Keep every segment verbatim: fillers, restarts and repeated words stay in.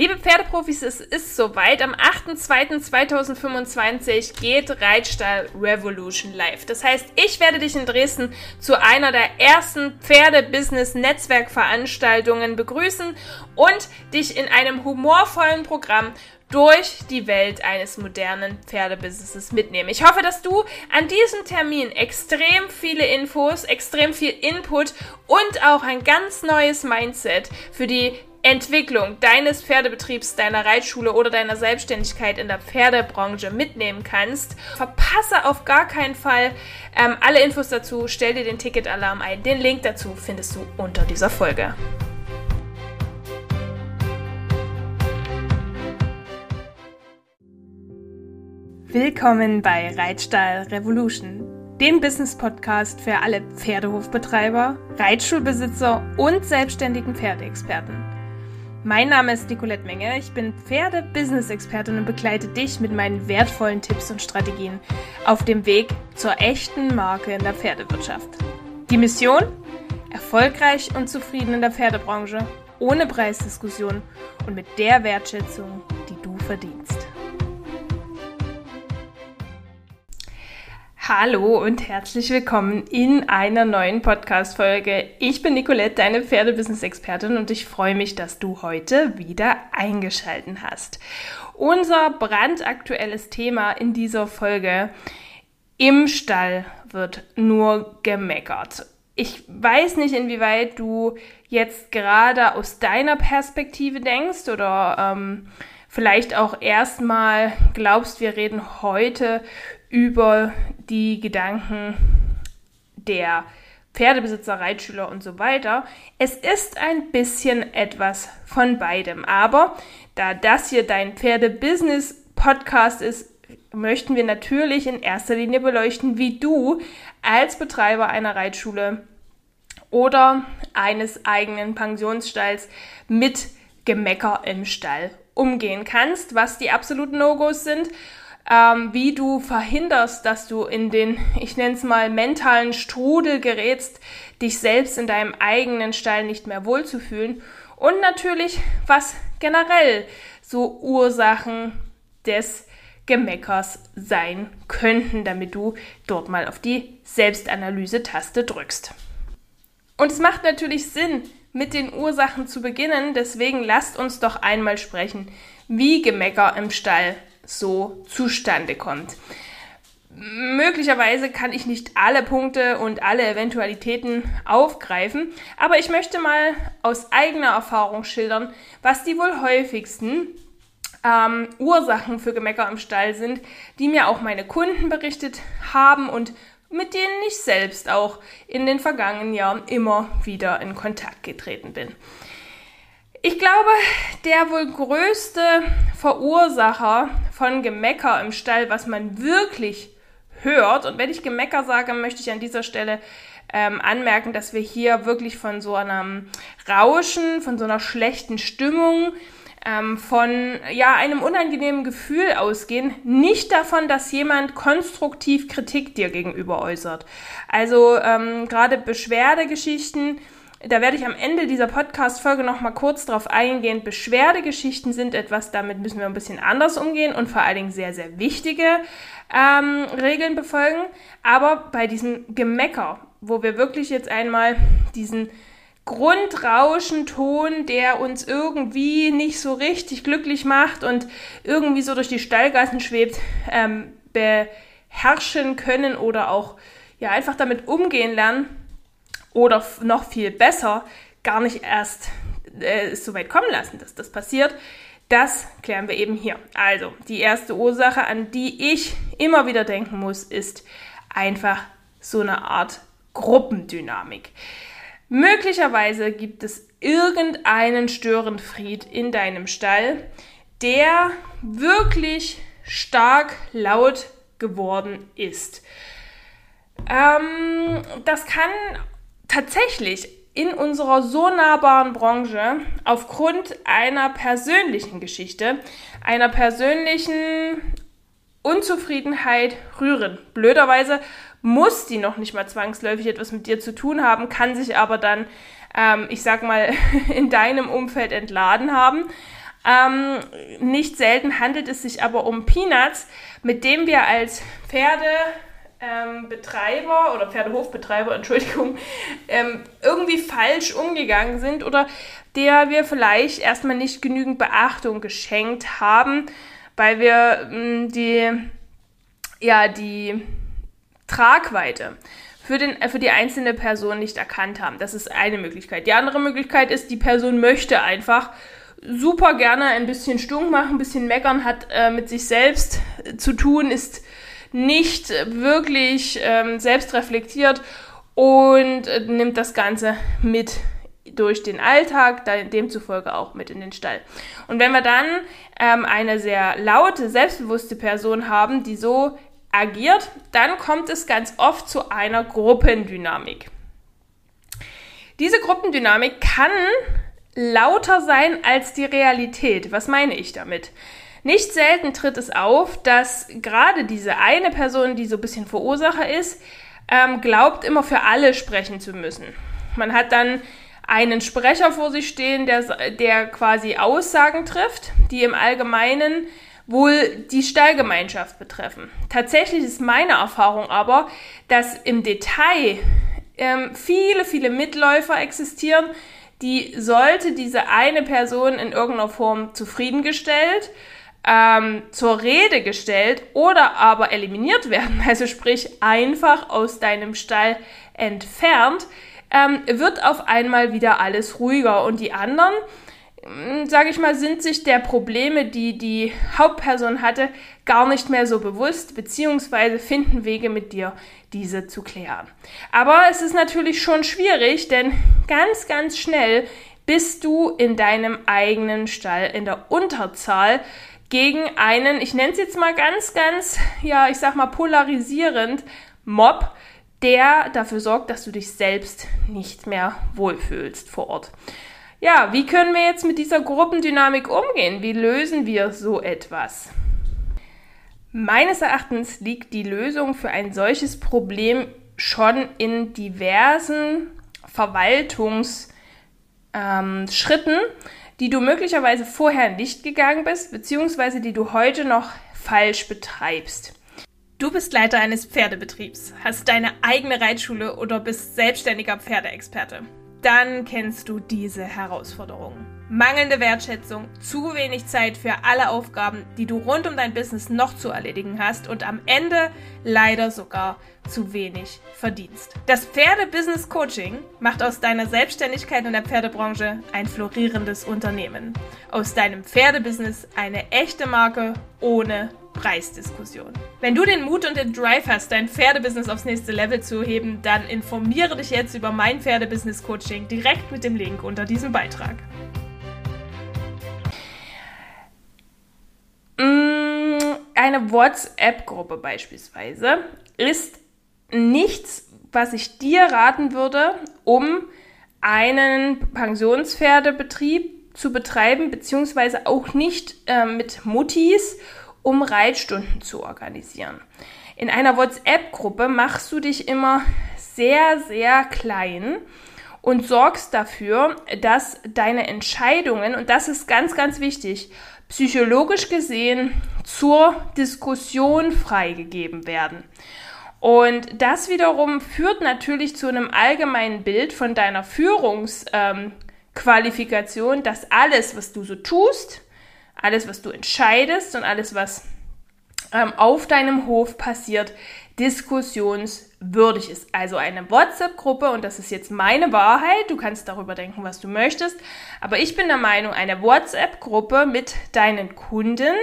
Liebe Pferdeprofis, es ist soweit. Am achter zweiter zweitausendfünfundzwanzig geht Reitstall Revolution live. Das heißt, ich werde dich in Dresden zu einer der ersten Pferde-Business-Netzwerkveranstaltungen begrüßen und dich in einem humorvollen Programm durch die Welt eines modernen Pferdebusinesses mitnehmen. Ich hoffe, dass du an diesem Termin extrem viele Infos, extrem viel Input und auch ein ganz neues Mindset für die Entwicklung deines Pferdebetriebs, deiner Reitschule oder deiner Selbstständigkeit in der Pferdebranche mitnehmen kannst. Verpasse auf gar keinen Fall ähm, alle Infos dazu, stell dir den Ticketalarm ein. Den Link dazu findest du unter dieser Folge. Willkommen bei Reitstall Revolution, dem Business-Podcast für alle Pferdehofbetreiber, Reitschulbesitzer und selbstständigen Pferdeexperten. Mein Name ist Nicolette Menge, ich bin Pferde-Business-Expertin und begleite dich mit meinen wertvollen Tipps und Strategien auf dem Weg zur echten Marke in der Pferdewirtschaft. Die Mission? Erfolgreich und zufrieden in der Pferdebranche, ohne Preisdiskussion und mit der Wertschätzung, die du verdienst. Hallo und herzlich willkommen in einer neuen Podcast-Folge. Ich bin Nicolette, deine Pferde-Business-Expertin und ich freue mich, dass du heute wieder eingeschaltet hast. Unser brandaktuelles Thema in dieser Folge: Im Stall wird nur gemeckert. Ich weiß nicht, inwieweit du jetzt gerade aus deiner Perspektive denkst oder ähm, vielleicht auch erstmal glaubst, wir reden heute über die Gedanken der Pferdebesitzer, Reitschüler und so weiter. Es ist ein bisschen etwas von beidem. Aber da das hier dein Pferde-Business-Podcast ist, möchten wir natürlich in erster Linie beleuchten, wie du als Betreiber einer Reitschule oder eines eigenen Pensionsstalls mit Gemecker im Stall umgehen kannst, was die absoluten No-Gos sind, Ähm, wie du verhinderst, dass du in den, ich nenne es mal, mentalen Strudel gerätst, dich selbst in deinem eigenen Stall nicht mehr wohlzufühlen und natürlich, was generell so Ursachen des Gemeckers sein könnten, damit du dort mal auf die Selbstanalyse-Taste drückst. Und es macht natürlich Sinn, mit den Ursachen zu beginnen, deswegen lasst uns doch einmal sprechen, wie Gemecker im Stall so zustande kommt. Möglicherweise kann ich nicht alle Punkte und alle Eventualitäten aufgreifen, aber ich möchte mal aus eigener Erfahrung schildern, was die wohl häufigsten ähm, Ursachen für Gemecker im Stall sind, die mir auch meine Kunden berichtet haben und mit denen ich selbst auch in den vergangenen Jahren immer wieder in Kontakt getreten bin. Ich glaube, der wohl größte Verursacher von Gemecker im Stall, was man wirklich hört, und wenn ich Gemecker sage, möchte ich an dieser Stelle ähm, anmerken, dass wir hier wirklich von so einem Rauschen, von so einer schlechten Stimmung, ähm, von ja einem unangenehmen Gefühl ausgehen, nicht davon, dass jemand konstruktiv Kritik dir gegenüber äußert. Also ähm, gerade Beschwerdegeschichten, da werde ich am Ende dieser Podcast-Folge noch mal kurz drauf eingehen. Beschwerdegeschichten sind etwas, damit müssen wir ein bisschen anders umgehen und vor allen Dingen sehr, sehr wichtige ähm, Regeln befolgen. Aber bei diesem Gemecker, wo wir wirklich jetzt einmal diesen Grundrauschenton, der uns irgendwie nicht so richtig glücklich macht und irgendwie so durch die Stallgassen schwebt, ähm, beherrschen können oder auch ja einfach damit umgehen lernen, oder noch viel besser, gar nicht erst äh, es so weit kommen lassen, dass das passiert, das klären wir eben hier. Also, die erste Ursache, an die ich immer wieder denken muss, ist einfach so eine Art Gruppendynamik. Möglicherweise gibt es irgendeinen Störenfried in deinem Stall, der wirklich stark laut geworden ist. Ähm, das kann tatsächlich in unserer so nahbaren Branche aufgrund einer persönlichen Geschichte, einer persönlichen Unzufriedenheit rühren. Blöderweise muss die noch nicht mal zwangsläufig etwas mit dir zu tun haben, kann sich aber dann, ähm, ich sag mal, in deinem Umfeld entladen haben. Ähm, nicht selten handelt es sich aber um Peanuts, mit dem wir als Pferdebetreiber ähm, oder Pferdehofbetreiber, Entschuldigung, ähm, irgendwie falsch umgegangen sind oder der wir vielleicht erstmal nicht genügend Beachtung geschenkt haben, weil wir mh, die, ja, die Tragweite für, den, für die einzelne Person nicht erkannt haben. Das ist eine Möglichkeit. Die andere Möglichkeit ist, die Person möchte einfach super gerne ein bisschen stunk machen, ein bisschen meckern, hat äh, mit sich selbst äh, zu tun, ist nicht wirklich ähm, selbst reflektiert und äh, nimmt das Ganze mit durch den Alltag, demzufolge auch mit in den Stall. Und wenn wir dann ähm, eine sehr laute, selbstbewusste Person haben, die so agiert, dann kommt es ganz oft zu einer Gruppendynamik. Diese Gruppendynamik kann lauter sein als die Realität. Was meine ich damit? Nicht selten tritt es auf, dass gerade diese eine Person, die so ein bisschen Verursacher ist, ähm, glaubt, immer für alle sprechen zu müssen. Man hat dann einen Sprecher vor sich stehen, der, der quasi Aussagen trifft, die im Allgemeinen wohl die Stallgemeinschaft betreffen. Tatsächlich ist meine Erfahrung aber, dass im Detail ähm, viele, viele Mitläufer existieren, die sollte diese eine Person in irgendeiner Form zufriedengestellt, ähm, zur Rede gestellt oder aber eliminiert werden, also sprich einfach aus deinem Stall entfernt, ähm, wird auf einmal wieder alles ruhiger und die anderen, sage ich mal, sind sich der Probleme, die die Hauptperson hatte, gar nicht mehr so bewusst, beziehungsweise finden Wege mit dir, diese zu klären. Aber es ist natürlich schon schwierig, denn ganz, ganz schnell bist du in deinem eigenen Stall in der Unterzahl gegen einen, ich nenne es jetzt mal ganz, ganz, ja, ich sag mal polarisierend, Mob, der dafür sorgt, dass du dich selbst nicht mehr wohlfühlst vor Ort. Ja, wie können wir jetzt mit dieser Gruppendynamik umgehen? Wie lösen wir so etwas? Meines Erachtens liegt die Lösung für ein solches Problem schon in diversen Verwaltungsschritten, ähm, die du möglicherweise vorher nicht gegangen bist, beziehungsweise die du heute noch falsch betreibst. Du bist Leiter eines Pferdebetriebs, hast deine eigene Reitschule oder bist selbstständiger Pferdeexperte. Dann kennst du diese Herausforderungen. Mangelnde Wertschätzung, zu wenig Zeit für alle Aufgaben, die du rund um dein Business noch zu erledigen hast und am Ende leider sogar zu wenig verdienst. Das Pferde-Business Coaching macht aus deiner Selbstständigkeit in der Pferdebranche ein florierendes Unternehmen. Aus deinem Pferdebusiness eine echte Marke ohne Preisdiskussion. Wenn du den Mut und den Drive hast, dein Pferdebusiness aufs nächste Level zu heben, dann informiere dich jetzt über mein Pferdebusiness Coaching direkt mit dem Link unter diesem Beitrag. Eine WhatsApp-Gruppe beispielsweise ist nichts, was ich dir raten würde, um einen Pensionspferdebetrieb zu betreiben, beziehungsweise auch nicht äh, mit Muttis, um Reitstunden zu organisieren. In einer WhatsApp-Gruppe machst du dich immer sehr, sehr klein und sorgst dafür, dass deine Entscheidungen, und das ist ganz, ganz wichtig, psychologisch gesehen zur Diskussion freigegeben werden. Und das wiederum führt natürlich zu einem allgemeinen Bild von deiner Führungsqualifikation, ähm, dass alles, was du so tust, alles, was du entscheidest und alles, was ähm, auf deinem Hof passiert, diskussionswürdig ist. Also eine WhatsApp-Gruppe, und das ist jetzt meine Wahrheit, du kannst darüber denken, was du möchtest, aber ich bin der Meinung, eine WhatsApp-Gruppe mit deinen Kunden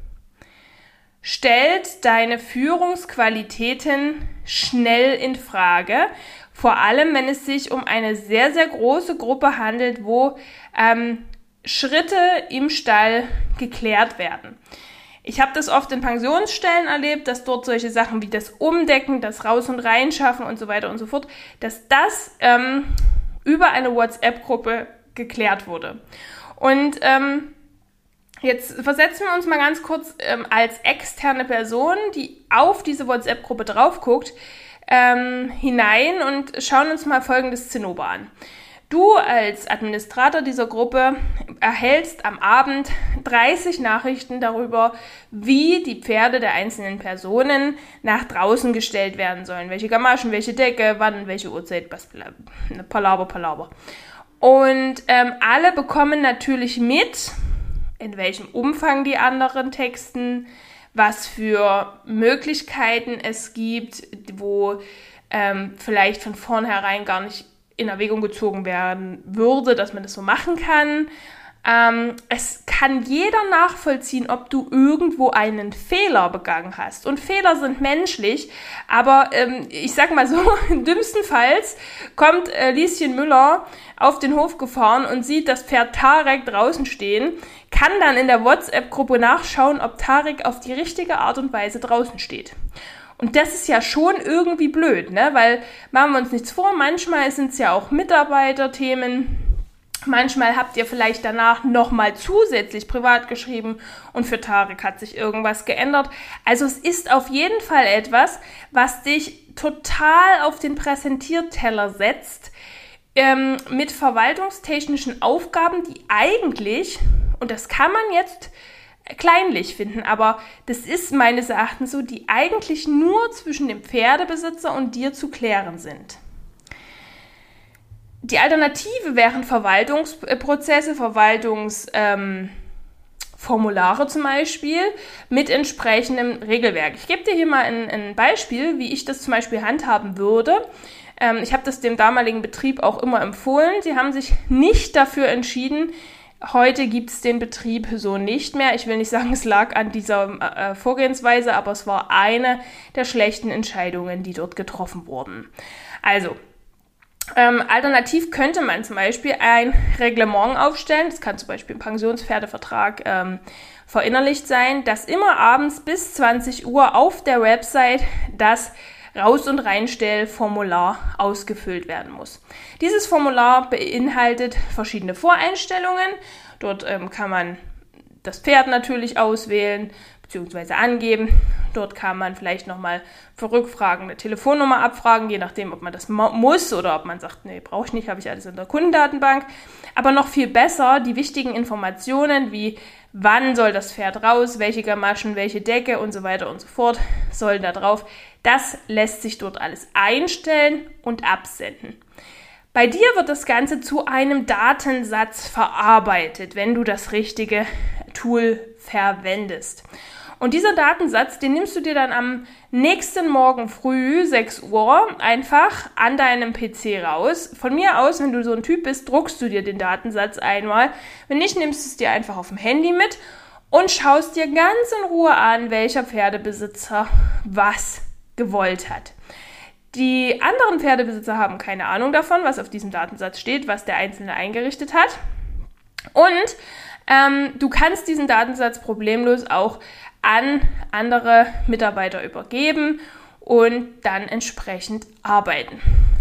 stellt deine Führungsqualitäten schnell in Frage, vor allem wenn es sich um eine sehr, sehr große Gruppe handelt, wo ähm, Schritte im Stall geklärt werden. Ich habe das oft in Pensionsstellen erlebt, dass dort solche Sachen wie das Umdecken, das Raus- und Reinschaffen und so weiter und so fort, dass das ähm, über eine WhatsApp-Gruppe geklärt wurde. Und ähm, jetzt versetzen wir uns mal ganz kurz ähm, als externe Person, die auf diese WhatsApp-Gruppe drauf guckt, ähm, hinein und schauen uns mal folgendes Zinnober an. Du als Administrator dieser Gruppe erhältst am Abend dreißig Nachrichten darüber, wie die Pferde der einzelnen Personen nach draußen gestellt werden sollen. Welche Gamaschen, welche Decke, wann, welche Uhrzeit, was, Palaber, Palaber. Und ähm, alle bekommen natürlich mit, in welchem Umfang die anderen texten, was für Möglichkeiten es gibt, wo ähm, vielleicht von vornherein gar nicht in Erwägung gezogen werden würde, dass man das so machen kann. Ähm, es kann jeder nachvollziehen, ob du irgendwo einen Fehler begangen hast. Und Fehler sind menschlich, aber ähm, ich sag mal so, dümmstenfalls kommt äh, Lieschen Müller auf den Hof gefahren und sieht das Pferd Tarek draußen stehen, kann dann in der WhatsApp-Gruppe nachschauen, ob Tarek auf die richtige Art und Weise draußen steht. Und das ist ja schon irgendwie blöd, ne? Weil, machen wir uns nichts vor, manchmal sind es ja auch Mitarbeiterthemen, manchmal habt ihr vielleicht danach nochmal zusätzlich privat geschrieben und für Tarek hat sich irgendwas geändert. Also es ist auf jeden Fall etwas, was dich total auf den Präsentierteller setzt, ähm, mit verwaltungstechnischen Aufgaben, die eigentlich, und das kann man jetzt kleinlich finden, aber das ist meines Erachtens so, die eigentlich nur zwischen dem Pferdebesitzer und dir zu klären sind. Die Alternative wären Verwaltungsprozesse, Verwaltungsformulare ähm, zum Beispiel mit entsprechendem Regelwerk. Ich gebe dir hier mal ein, ein Beispiel, wie ich das zum Beispiel handhaben würde. Ähm, ich habe das dem damaligen Betrieb auch immer empfohlen. Sie haben sich nicht dafür entschieden. Heute gibt es den Betrieb so nicht mehr. Ich will nicht sagen, es lag an dieser äh, Vorgehensweise, aber es war eine der schlechten Entscheidungen, die dort getroffen wurden. Also, ähm, alternativ könnte man zum Beispiel ein Reglement aufstellen, das kann zum Beispiel im Pensionspferdevertrag ähm, verinnerlicht sein, dass immer abends bis zwanzig Uhr auf der Website das Raus- und Reinstellformular ausgefüllt werden muss. Dieses Formular beinhaltet verschiedene Voreinstellungen. Dort ähm, kann man das Pferd natürlich auswählen bzw. angeben. Dort kann man vielleicht nochmal für Rückfragen eine Telefonnummer abfragen, je nachdem, ob man das mo- muss oder ob man sagt, nee, brauche ich nicht, habe ich alles in der Kundendatenbank. Aber noch viel besser, die wichtigen Informationen wie wann soll das Pferd raus, welche Gamaschen, welche Decke und so weiter und so fort sollen da drauf. Das lässt sich dort alles einstellen und absenden. Bei dir wird das Ganze zu einem Datensatz verarbeitet, wenn du das richtige Tool verwendest. Und dieser Datensatz, den nimmst du dir dann am nächsten Morgen früh, sechs Uhr, einfach an deinem P C raus. Von mir aus, wenn du so ein Typ bist, druckst du dir den Datensatz einmal. Wenn nicht, nimmst du es dir einfach auf dem Handy mit und schaust dir ganz in Ruhe an, welcher Pferdebesitzer was gewollt hat. Die anderen Pferdebesitzer haben keine Ahnung davon, was auf diesem Datensatz steht, was der Einzelne eingerichtet hat. Und ähm, du kannst diesen Datensatz problemlos auch an andere Mitarbeiter übergeben und dann entsprechend arbeiten.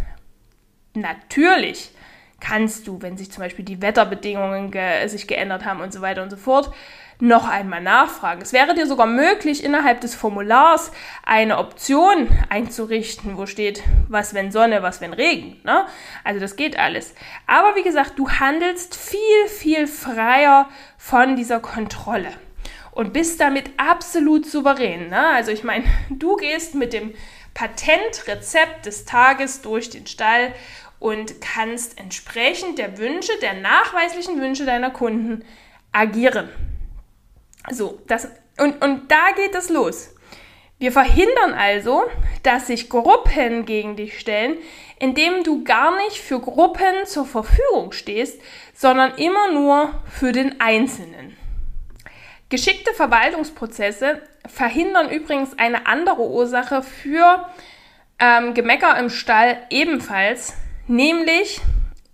Natürlich kannst du, wenn sich zum Beispiel die Wetterbedingungen ge- sich geändert haben und so weiter und so fort, noch einmal nachfragen. Es wäre dir sogar möglich, innerhalb des Formulars eine Option einzurichten, wo steht, was wenn Sonne, was wenn Regen. Ne? Also das geht alles. Aber wie gesagt, du handelst viel, viel freier von dieser Kontrolle und bist damit absolut souverän. Ne? Also ich meine, du gehst mit dem Patentrezept des Tages durch den Stall und kannst entsprechend der Wünsche, der nachweislichen Wünsche deiner Kunden agieren. So, das, und, und da geht es los. Wir verhindern also, dass sich Gruppen gegen dich stellen, indem du gar nicht für Gruppen zur Verfügung stehst, sondern immer nur für den Einzelnen. Geschickte Verwaltungsprozesse verhindern übrigens eine andere Ursache für ähm, Gemecker im Stall ebenfalls, nämlich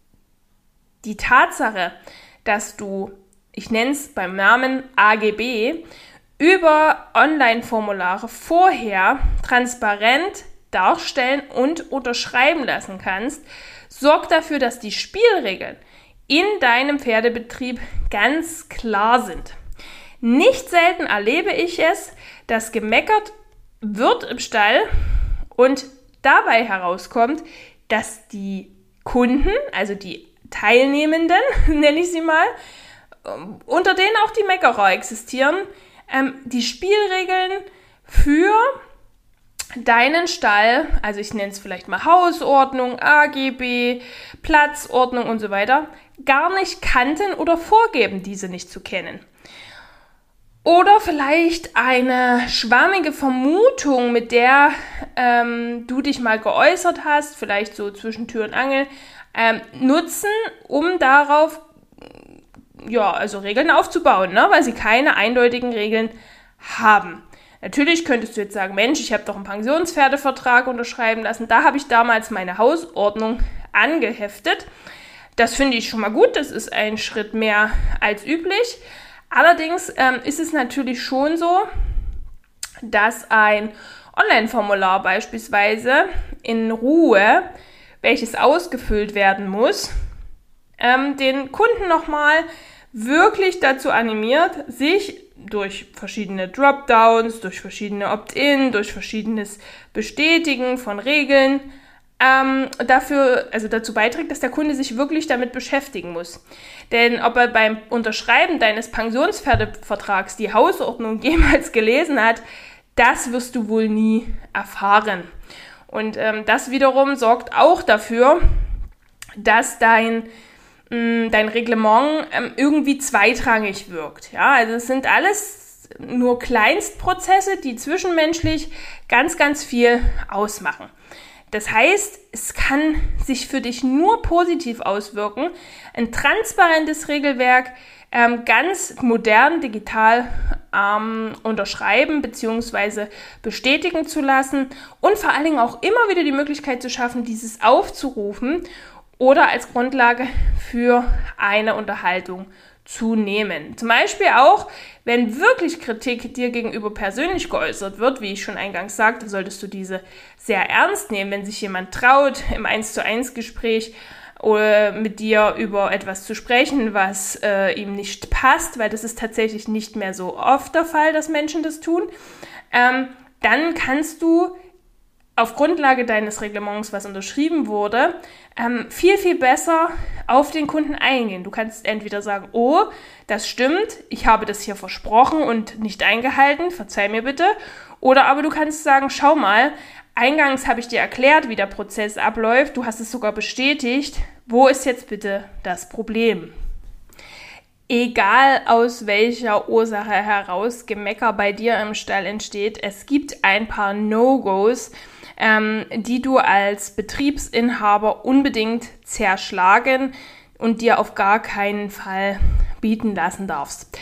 die Tatsache, dass du, ich nenne es beim Namen A G B, über Online-Formulare vorher transparent darstellen und unterschreiben lassen kannst, sorgt dafür, dass die Spielregeln in deinem Pferdebetrieb ganz klar sind. Nicht selten erlebe ich es, dass gemeckert wird im Stall und dabei herauskommt, dass die Kunden, also die Teilnehmenden, nenne ich sie mal, unter denen auch die Meckerer existieren, ähm, die Spielregeln für deinen Stall, also ich nenne es vielleicht mal Hausordnung, A G B, Platzordnung und so weiter, gar nicht kannten oder vorgeben, diese nicht zu kennen. Oder vielleicht eine schwammige Vermutung, mit der ähm, du dich mal geäußert hast, vielleicht so zwischen Tür und Angel, ähm, nutzen, um darauf ja, also Regeln aufzubauen, ne? Weil sie keine eindeutigen Regeln haben. Natürlich könntest du jetzt sagen, Mensch, ich habe doch einen Pensionspferdevertrag unterschreiben lassen, da habe ich damals meine Hausordnung angeheftet. Das finde ich schon mal gut, das ist ein Schritt mehr als üblich. Allerdings ähm, ist es natürlich schon so, dass ein Online-Formular beispielsweise in Ruhe, welches ausgefüllt werden muss, ähm, den Kunden nochmal wirklich dazu animiert, sich durch verschiedene Dropdowns, durch verschiedene Opt-in, durch verschiedenes Bestätigen von Regeln ähm, dafür, also dazu beiträgt, dass der Kunde sich wirklich damit beschäftigen muss. Denn ob er beim Unterschreiben deines Pensionspferdevertrags die Hausordnung jemals gelesen hat, das wirst du wohl nie erfahren. Und ähm, das wiederum sorgt auch dafür, dass dein dein Reglement ähm, irgendwie zweitrangig wirkt. Ja, also es sind alles nur Kleinstprozesse, die zwischenmenschlich ganz, ganz viel ausmachen. Das heißt, es kann sich für dich nur positiv auswirken, ein transparentes Regelwerk ähm, ganz modern, digital ähm, unterschreiben bzw. bestätigen zu lassen und vor allen Dingen auch immer wieder die Möglichkeit zu schaffen, dieses aufzurufen oder als Grundlage für eine Unterhaltung zu nehmen. Zum Beispiel auch, wenn wirklich Kritik dir gegenüber persönlich geäußert wird, wie ich schon eingangs sagte, solltest du diese sehr ernst nehmen, wenn sich jemand traut, im eins zu eins Gespräch oder mit dir über etwas zu sprechen, was äh, ihm nicht passt, weil das ist tatsächlich nicht mehr so oft der Fall, dass Menschen das tun, ähm, dann kannst du auf Grundlage deines Reglements, was unterschrieben wurde, ähm, viel, viel besser auf den Kunden eingehen. Du kannst entweder sagen, oh, das stimmt, ich habe das hier versprochen und nicht eingehalten, verzeih mir bitte. Oder aber du kannst sagen, schau mal, eingangs habe ich dir erklärt, wie der Prozess abläuft, du hast es sogar bestätigt, wo ist jetzt bitte das Problem? Egal aus welcher Ursache heraus Gemecker bei dir im Stall entsteht, es gibt ein paar No-Gos, ähm, die du als Betriebsinhaber unbedingt zerschlagen und dir auf gar keinen Fall bieten lassen darfst.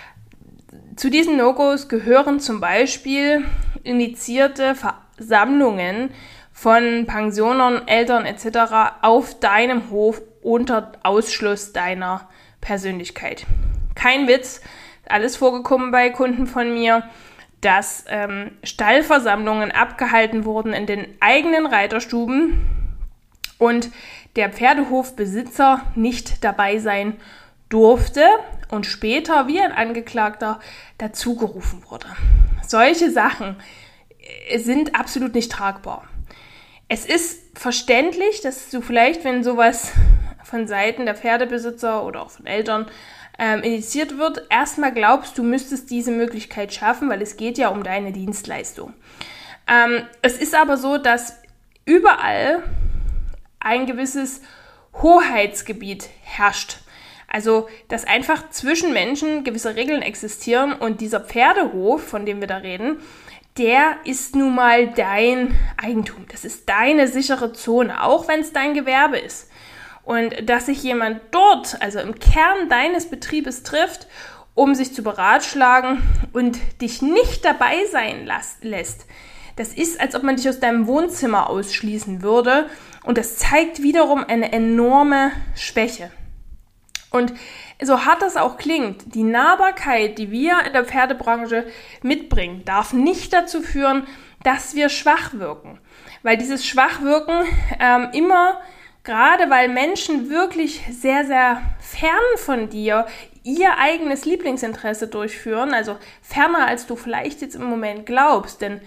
Zu diesen No-Gos gehören zum Beispiel initiierte Versammlungen von Pensionern, Eltern et cetera auf deinem Hof unter Ausschluss deiner Persönlichkeit. Kein Witz, alles vorgekommen bei Kunden von mir, dass ähm, Stallversammlungen abgehalten wurden in den eigenen Reiterstuben und der Pferdehofbesitzer nicht dabei sein durfte und später wie ein Angeklagter dazugerufen wurde. Solche Sachen sind absolut nicht tragbar. Es ist verständlich, dass du vielleicht, wenn sowas von Seiten der Pferdebesitzer oder auch von Eltern ähm, initiiert wird, erstmal glaubst, du müsstest diese Möglichkeit schaffen, weil es geht ja um deine Dienstleistung. Ähm, es ist aber so, dass überall ein gewisses Hoheitsgebiet herrscht. Also, dass einfach zwischen Menschen gewisse Regeln existieren und dieser Pferdehof, von dem wir da reden, der ist nun mal dein Eigentum. Das ist deine sichere Zone, auch wenn es dein Gewerbe ist. Und dass sich jemand dort, also im Kern deines Betriebes trifft, um sich zu beratschlagen und dich nicht dabei sein lässt, das ist, als ob man dich aus deinem Wohnzimmer ausschließen würde. Und das zeigt wiederum eine enorme Schwäche. Und so hart das auch klingt, die Nahbarkeit, die wir in der Pferdebranche mitbringen, darf nicht dazu führen, dass wir schwach wirken. Weil dieses Schwachwirken ähm, immer, gerade weil Menschen wirklich sehr, sehr fern von dir ihr eigenes Lieblingsinteresse durchführen, also ferner als du vielleicht jetzt im Moment glaubst, denn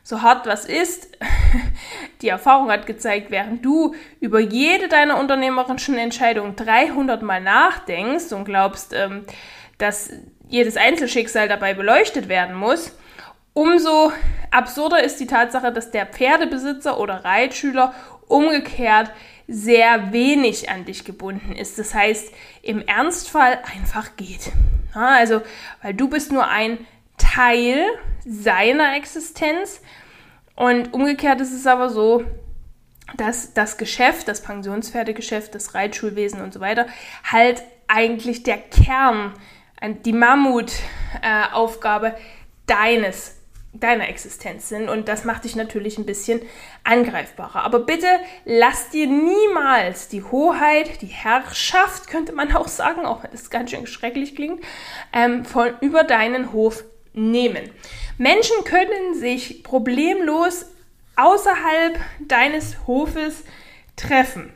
so hart was ist, die Erfahrung hat gezeigt, während du über jede deiner unternehmerischen Entscheidungen dreihundert Mal nachdenkst und glaubst, ähm, dass jedes Einzelschicksal dabei beleuchtet werden muss, umso absurder ist die Tatsache, dass der Pferdebesitzer oder Reitschüler umgekehrt sehr wenig an dich gebunden ist. Das heißt, im Ernstfall einfach geht. Ja, also, weil du bist nur ein Teil seiner Existenz und umgekehrt ist es aber so, dass das Geschäft, das Pensionspferdegeschäft, das Reitschulwesen und so weiter halt eigentlich der Kern, die Mammutaufgabe äh, deines deiner Existenz sind und das macht dich natürlich ein bisschen angreifbarer. Aber bitte lass dir niemals die Hoheit, die Herrschaft, könnte man auch sagen, auch wenn das ganz schön schrecklich klingt, ähm, von über deinen Hof nehmen. Menschen können sich problemlos außerhalb deines Hofes treffen.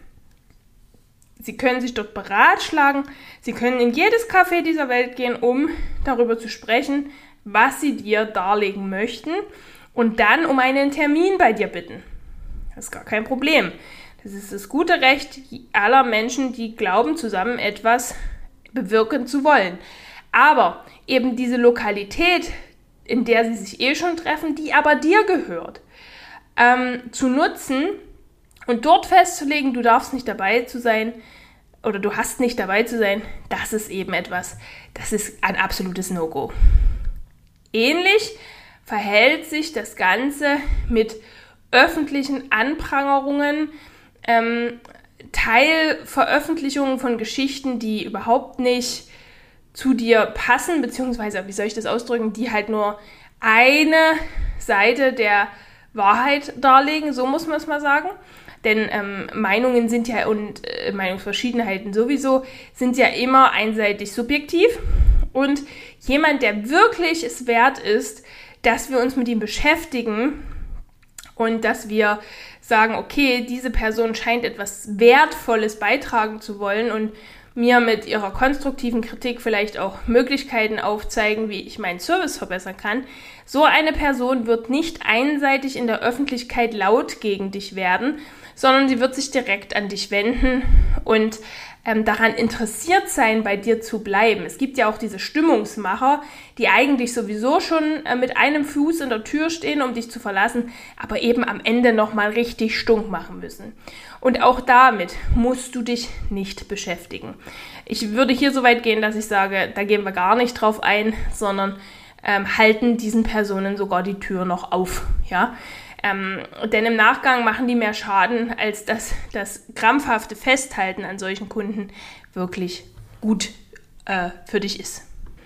Sie können sich dort beratschlagen, sie können in jedes Café dieser Welt gehen, um darüber zu sprechen, was sie dir darlegen möchten und dann um einen Termin bei dir bitten. Das ist gar kein Problem. Das ist das gute Recht aller Menschen, die glauben, zusammen etwas bewirken zu wollen. Aber eben diese Lokalität, in der sie sich eh schon treffen, die aber dir gehört, ähm, zu nutzen und dort festzulegen, du darfst nicht dabei zu sein oder du hast nicht dabei zu sein, das ist eben etwas, das ist ein absolutes No-Go. Ähnlich verhält sich das Ganze mit öffentlichen Anprangerungen, ähm, Teilveröffentlichungen von Geschichten, die überhaupt nicht zu dir passen, beziehungsweise, wie soll ich das ausdrücken, die halt nur eine Seite der Wahrheit darlegen, so muss man es mal sagen. Denn ähm, Meinungen sind ja und äh, Meinungsverschiedenheiten sowieso sind ja immer einseitig subjektiv. Und jemand, der wirklich es wert ist, dass wir uns mit ihm beschäftigen und dass wir sagen, okay, diese Person scheint etwas Wertvolles beitragen zu wollen und mir mit ihrer konstruktiven Kritik vielleicht auch Möglichkeiten aufzeigen, wie ich meinen Service verbessern kann. So eine Person wird nicht einseitig in der Öffentlichkeit laut gegen dich werden, sondern sie wird sich direkt an dich wenden und ähm, daran interessiert sein, bei dir zu bleiben. Es gibt ja auch diese Stimmungsmacher, die eigentlich sowieso schon äh, mit einem Fuß in der Tür stehen, um dich zu verlassen, aber eben am Ende nochmal richtig stunk machen müssen. Und auch damit musst du dich nicht beschäftigen. Ich würde hier so weit gehen, dass ich sage, da gehen wir gar nicht drauf ein, sondern ähm, halten diesen Personen sogar die Tür noch auf. Ja? Ähm, denn im Nachgang machen die mehr Schaden, als dass das krampfhafte Festhalten an solchen Kunden wirklich gut äh, für dich ist.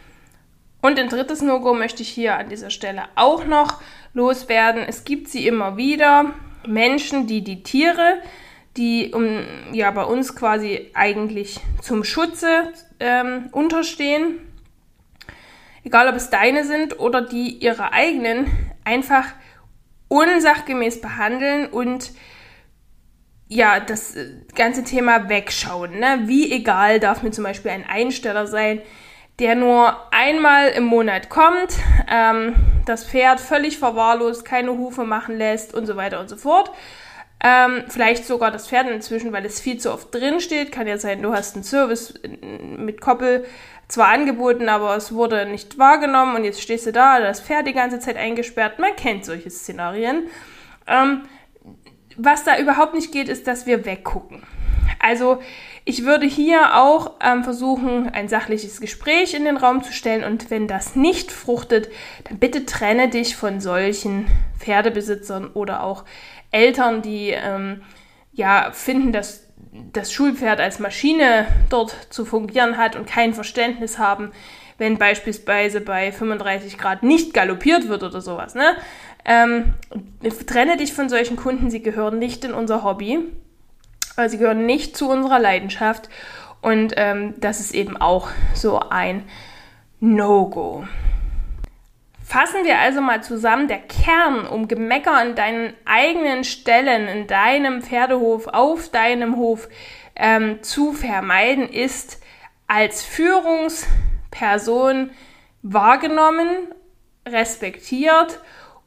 Und ein drittes No-Go möchte ich hier an dieser Stelle auch noch loswerden. Es gibt sie immer wieder, Menschen, die die Tiere, die um, ja, bei uns quasi eigentlich zum Schutze ähm, unterstehen, egal ob es deine sind oder die ihre eigenen, einfach unsachgemäß behandeln und ja, das ganze Thema wegschauen. Ne? Wie egal darf mir zum Beispiel ein Einsteller sein, der nur einmal im Monat kommt, ähm, das Pferd völlig verwahrlost, keine Hufe machen lässt und so weiter und so fort. Ähm, vielleicht sogar das Pferd inzwischen, weil es viel zu oft drin steht. Kann ja sein, du hast einen Service mit Koppel zwar angeboten, aber es wurde nicht wahrgenommen und jetzt stehst du da, das Pferd die ganze Zeit eingesperrt. Man kennt solche Szenarien. Ähm, was da überhaupt nicht geht, ist, dass wir weggucken. Also ich würde hier auch ähm, versuchen, ein sachliches Gespräch in den Raum zu stellen und wenn das nicht fruchtet, dann bitte trenne dich von solchen Pferdebesitzern oder auch Eltern, die ähm, ja finden, dass das Schulpferd als Maschine dort zu fungieren hat und kein Verständnis haben, wenn beispielsweise bei fünfunddreißig Grad nicht galoppiert wird oder sowas. Ne? Ähm, trenne dich von solchen Kunden, sie gehören nicht in unser Hobby, äh, sie gehören nicht zu unserer Leidenschaft und ähm, das ist eben auch so ein No-Go. Fassen wir also mal zusammen, der Kern, um Gemecker an deinen eigenen Stellen, in deinem Pferdehof, auf deinem Hof ähm, zu vermeiden, ist als Führungsperson wahrgenommen, respektiert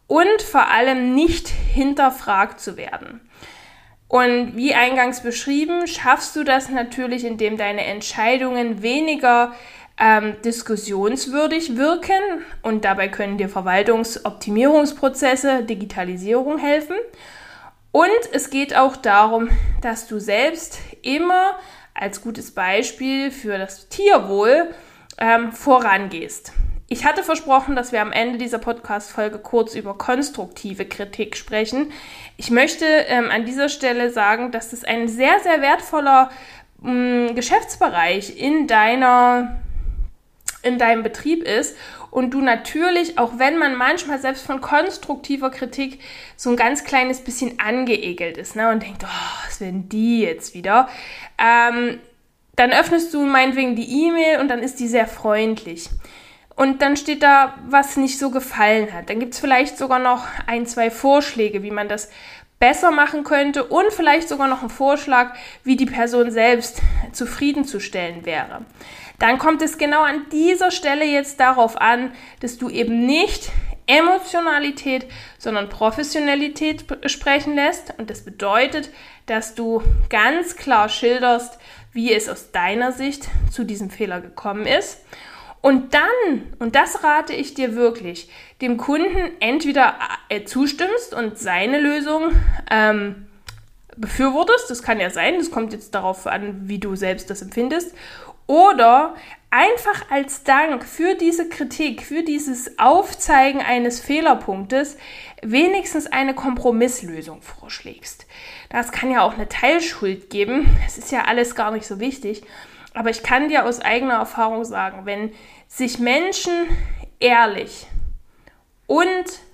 und vor allem nicht hinterfragt zu werden. Und wie eingangs beschrieben, schaffst du das natürlich, indem deine Entscheidungen weniger ähm, diskussionswürdig wirken und dabei können dir Verwaltungsoptimierungsprozesse, Digitalisierung helfen. Und es geht auch darum, dass du selbst immer als gutes Beispiel für das Tierwohl ähm, vorangehst. Ich hatte versprochen, dass wir am Ende dieser Podcast-Folge kurz über konstruktive Kritik sprechen. Ich möchte ähm, an dieser Stelle sagen, dass das ein sehr, sehr wertvoller mh, Geschäftsbereich in deiner, in deinem Betrieb ist und du natürlich, auch wenn man manchmal selbst von konstruktiver Kritik so ein ganz kleines bisschen angeekelt ist, ne, und denkt, oh, was will denn die jetzt wieder? Ähm, dann öffnest du meinetwegen die E-Mail und dann ist die sehr freundlich. Und dann steht da, was nicht so gefallen hat. Dann gibt es vielleicht sogar noch ein, zwei Vorschläge, wie man das besser machen könnte und vielleicht sogar noch einen Vorschlag, wie die Person selbst zufriedenzustellen wäre. Dann kommt es genau an dieser Stelle jetzt darauf an, dass du eben nicht Emotionalität, sondern Professionalität sprechen lässt. Und das bedeutet, dass du ganz klar schilderst, wie es aus deiner Sicht zu diesem Fehler gekommen ist. Und dann, und das rate ich dir wirklich, dem Kunden entweder äh, zustimmst und seine Lösung ähm, befürwortest, das kann ja sein, das kommt jetzt darauf an, wie du selbst das empfindest, oder einfach als Dank für diese Kritik, für dieses Aufzeigen eines Fehlerpunktes wenigstens eine Kompromisslösung vorschlägst. Das kann ja auch eine Teilschuld geben, es ist ja alles gar nicht so wichtig. Aber ich kann dir aus eigener Erfahrung sagen, wenn sich Menschen ehrlich und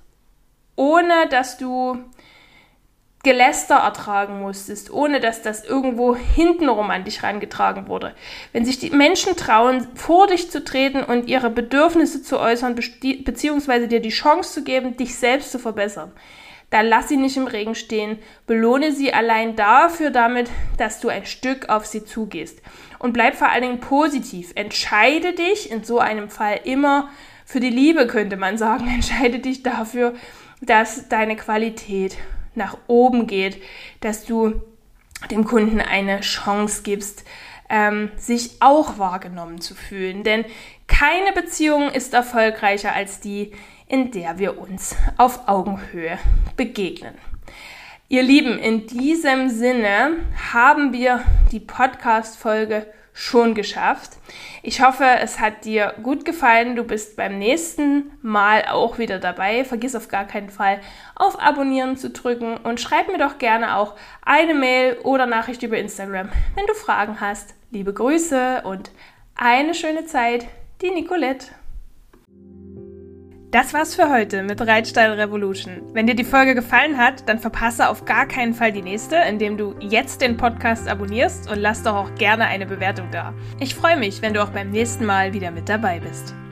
ohne, dass du Geläster ertragen musstest, ohne dass das irgendwo hintenrum an dich herangetragen wurde, wenn sich die Menschen trauen, vor dich zu treten und ihre Bedürfnisse zu äußern, beziehungsweise dir die Chance zu geben, dich selbst zu verbessern, dann lass sie nicht im Regen stehen, belohne sie allein dafür damit, dass du ein Stück auf sie zugehst. Und bleib vor allen Dingen positiv. Entscheide dich in so einem Fall immer für die Liebe, könnte man sagen. Entscheide dich dafür, dass deine Qualität nach oben geht, dass du dem Kunden eine Chance gibst, ähm, sich auch wahrgenommen zu fühlen. Denn keine Beziehung ist erfolgreicher als die, in der wir uns auf Augenhöhe begegnen. Ihr Lieben, in diesem Sinne haben wir die Podcast-Folge schon geschafft. Ich hoffe, es hat dir gut gefallen. Du bist beim nächsten Mal auch wieder dabei. Vergiss auf gar keinen Fall, auf Abonnieren zu drücken und schreib mir doch gerne auch eine Mail oder Nachricht über Instagram, wenn du Fragen hast. Liebe Grüße und eine schöne Zeit, die Nicolette. Das war's für heute mit Reitstall Revolution. Wenn dir die Folge gefallen hat, dann verpasse auf gar keinen Fall die nächste, indem du jetzt den Podcast abonnierst und lass doch auch gerne eine Bewertung da. Ich freue mich, wenn du auch beim nächsten Mal wieder mit dabei bist.